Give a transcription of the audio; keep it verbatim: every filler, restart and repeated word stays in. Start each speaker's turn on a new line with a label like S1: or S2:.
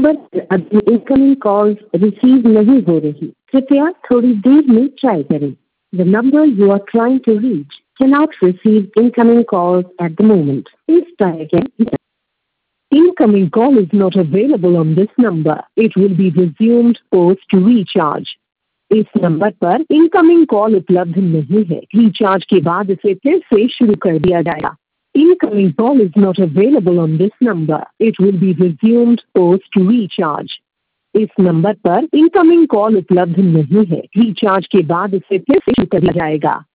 S1: Number पर अभी incoming calls receive नहीं हो रही, कृपया थोड़ी देर में ट्राई करें। The number you are trying to reach cannot receive incoming calls at the moment. Please try again. Incoming call is not available on this number. It will be resumed post recharge. इस number पर incoming call उपलब्ध नहीं है, recharge के बाद इसे फिर से शुरू कर दिया जाएगा। Incoming call is not available on this number. It will be resumed post recharge. इस नंबर पर इनकमिंग कॉल उपलब्ध नहीं है, रिचार्ज के बाद इसे फिर से शुरू कर दिया जाएगा।